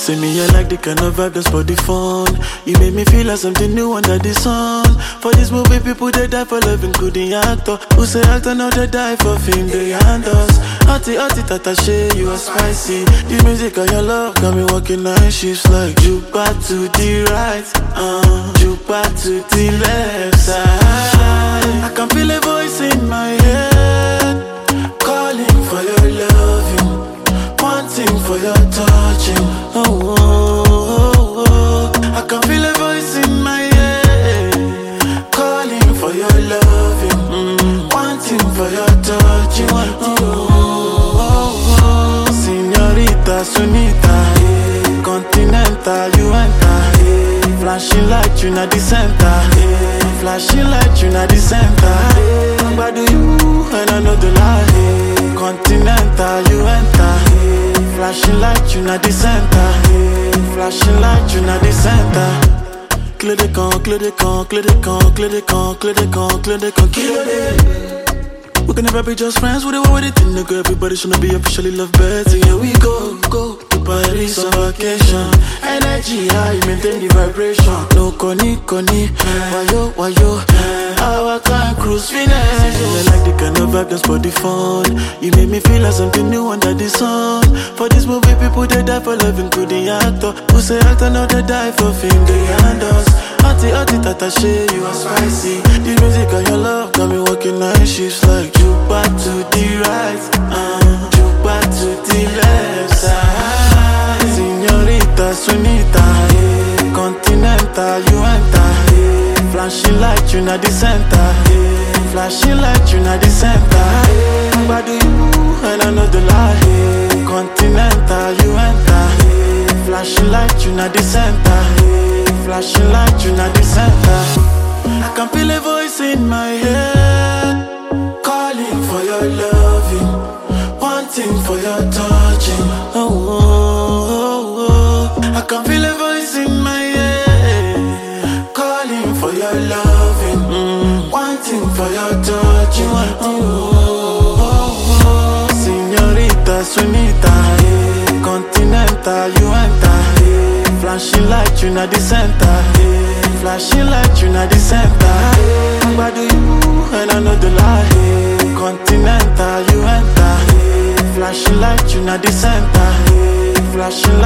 say me, I like the kind of vibe that's for the fun. You make me feel like something new under the sun. For this movie, people they die for love, including actor. Who say actor now they die for fame, they hand us. Auntie, tata, shey, you are spicy. The music and your love got me walking night shifts like juke back to the right, juke back to the left side. I can feel a voice in my head calling for your loving, wanting for your touching. Oh, oh, oh, oh. I can feel a voice in my head calling for your loving, wanting for your touching. Oh, oh, oh. Señorita Sunita, Continental, you enter. Flashing light, you not the center. Flashing light, you not the center. But do you, and I know the lie. Continental, you enter. Flashing light, you not the center. Flashing light, you not the center. Clé des camps, clé des camps, clé des camps, clé des camps, clé des camps, clé des camps, kill it. We can never be just friends with it, what it in the girl. Everybody shouldn't be officially love beds. And here we go to Paris on vacation. Energy high, maintain the vibration. No koni, why yo, our kind cruise finish. I like the kind of vibe that's for the fun. You make me feel like something new under the sun. For this movie, people they die for love, including actor. Who say actor now they die for fame, they hand us. Auntie, tata, shey, you are spicy. The music and your love got me walking night shifts like juke back to the right, juke back to the left side. Señorita Sunita, Continental, you enter. Flashing light, you not the center. Flashing light, you not the center. But do you, and I know the lie. Continental, you enter. Flashing light, you not the center. Flashing light, you not the center. I can feel a voice in my head calling for your loving, wanting for your touching. Oh, oh, oh, oh. I can feel a voice in my head calling for your loving, wanting for your touching. Oh, oh, oh. Señorita Sunita, Continental, you enter. Flashing light, you not the center. Flashing light, you not the center. But do you, and I know the lie. Continental, you enter. Flashing light, you not the center. Flashing